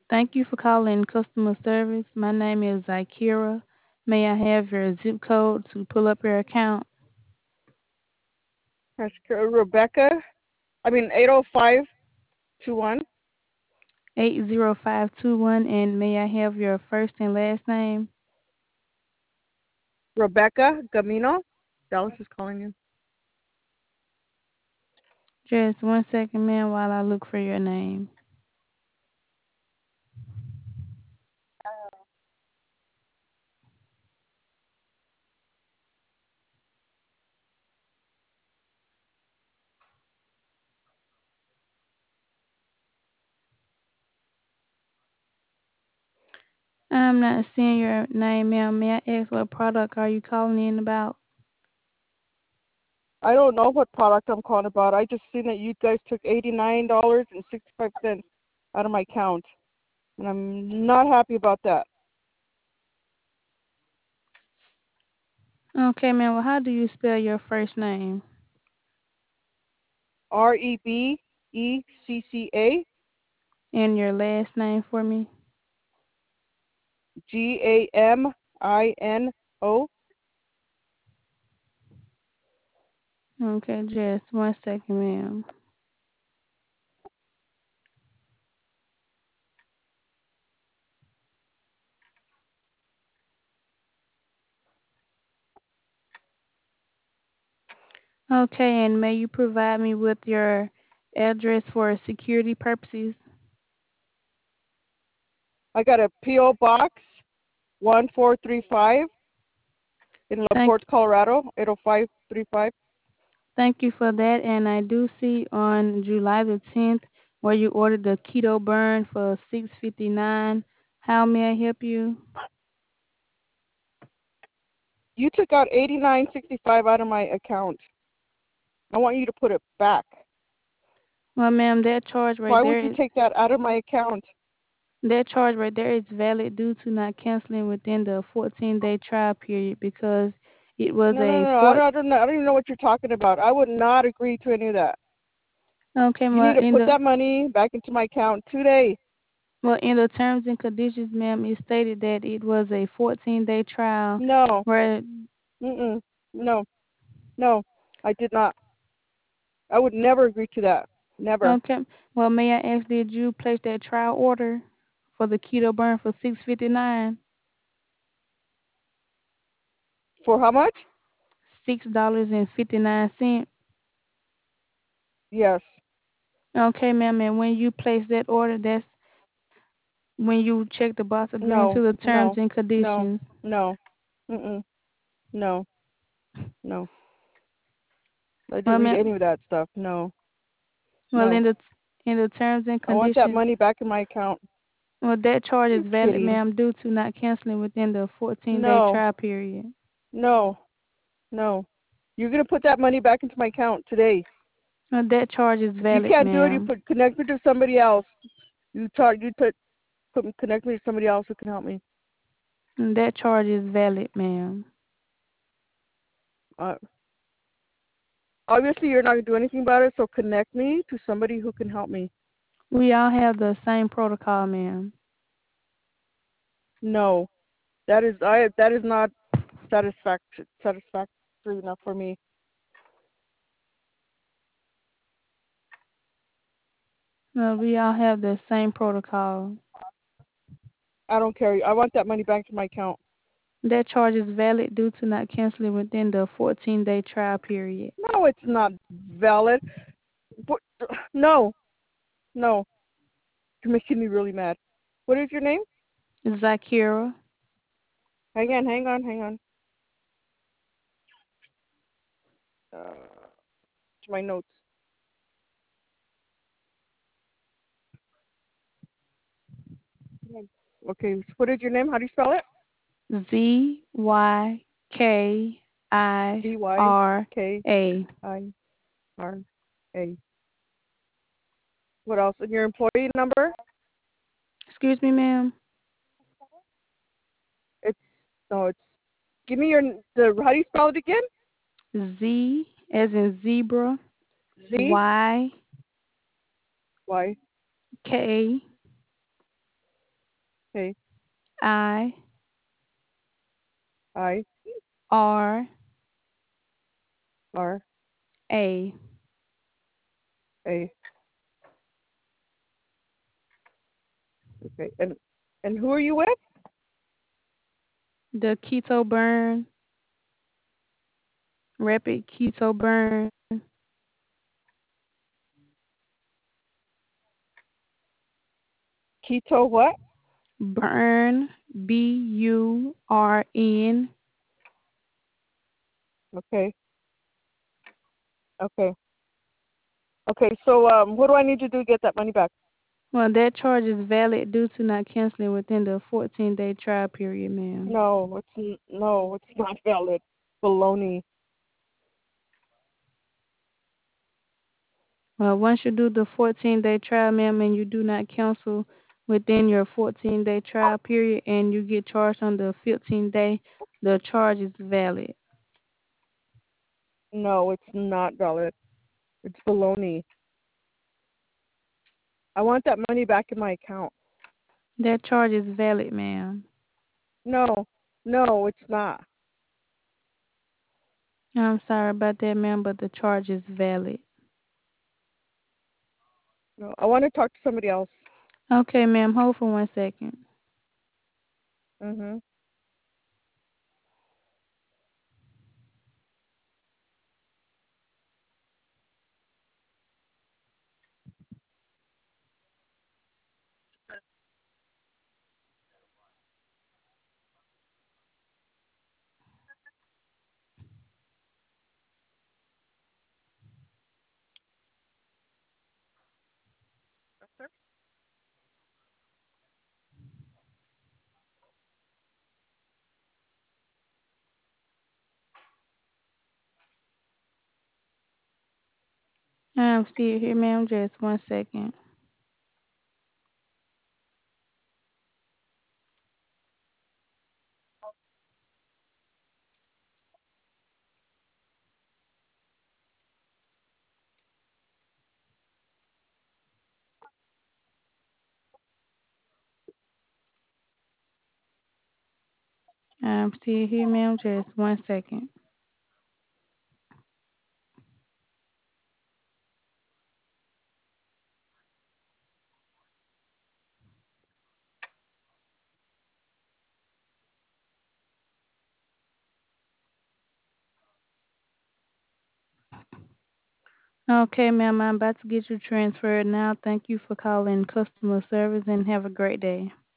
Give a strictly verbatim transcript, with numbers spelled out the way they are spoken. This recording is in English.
Thank you for calling customer service. My name is Zakira. May I have your zip code to pull up your account? That's cor- Rebecca. I mean eight oh five two one. eight zero five two one, and may I have your first and last name? Rebecca Gamino. Dallas is calling you. Just one second, ma'am, while I look for your name. I'm not seeing your name, ma'am. May I ask what product are you calling in about? I don't know what product I'm calling about. I just seen that you guys took eighty-nine dollars and sixty-five cents out of my account, and I'm not happy about that. Okay, ma'am. Well, how do you spell your first name? R E B E C C A And your last name for me? G A M I N O. Okay, just one second, ma'am. Okay, and may you provide me with your address for security purposes? I got a P O box one four three five in Thank LaPorte, Colorado eight oh five three five. thank you for that. And I do see on July the tenth where you ordered the keto burn for six fifty nine. How may I help you? You took out eighty-nine sixty-five out of my account. I want you to put it back. Well, ma'am, that charge right Why would there you is take that out of my account? that charge right there is valid due to not canceling within the fourteen day trial period because it was No, no, a no. I four. don't, I don't know. I don't even know what you're talking about. I would not agree to any of that. Okay, You need well to in put the that money back into my account today. well in the terms and conditions, ma'am, it stated that it was a fourteen day trial No. where. Mm-mm. No. No. I did not. I would never agree to that. Never. Okay. Well, may I ask, did you place that trial order for the keto burn for six fifty nine? For how much? Six dollars and fifty nine cent. Yes. Okay, ma'am. And when you place that order, that's when you check the box agreeing to No. the terms No. and No. conditions. No. Mm-mm. No. No. I Well, didn't read ma'am. any of that stuff. No. Well, in No. the in the terms and I want that conditions, money back in my account. well, that charge is You're valid, kidding. ma'am, due to not canceling within the fourteen day No. trial period. No. No. You're gonna put that money back into my account today. Well, that charge is If you valid, can't do it, you ma'am. put connect me to somebody else. You talk. You put put connect me to somebody else who can help me. And that charge is valid, ma'am. Uh, Obviously, you're not gonna do anything about it. So connect me to somebody who can help me. We all have the same protocol, ma'am. No, that is I. That is not satisfactory satisfactory enough for me. No, we all have the same protocol. I don't care. I want that money back to my account. That charge is valid due to not canceling within the fourteen day trial period. No, it's not valid. But, no, no, you're making me really mad. What is your name? Zakira. Hang on, hang on, hang on. Uh, to my notes. Okay, so what is your name? How do you spell it? Z Y K I Z Y R K A. I R A. What else? And your employee number? Excuse me, ma'am. It's no, it's. Give me your the. How do you spell it again? Z as in zebra. Z Y Y K Okay. I I R R A. A. Okay. And and who are you with? The keto burn, rapid keto burn, Keto what? burn, B U R N. Okay. Okay. Okay. So um, what do I need to do to get that money back? Well, that charge is valid due to not canceling within the fourteen day trial period, ma'am. No, it's n- no, it's not valid. Baloney. Well, once you do the fourteen day trial, ma'am, and you do not cancel within your fourteen day trial period and you get charged on the fifteenth day, the charge is valid. No, it's not valid. It's baloney. I want that money back in my account. That charge is valid, ma'am. No, no, it's not. I'm sorry about that, ma'am, but the charge is valid. No, I want to talk to somebody else. Okay, ma'am, hold for one second. Mhm. I'm still here, ma'am, just one second. I'm still here, ma'am, just one second. Okay, ma'am, I'm about to get you transferred now. Thank you for calling customer service and have a great day.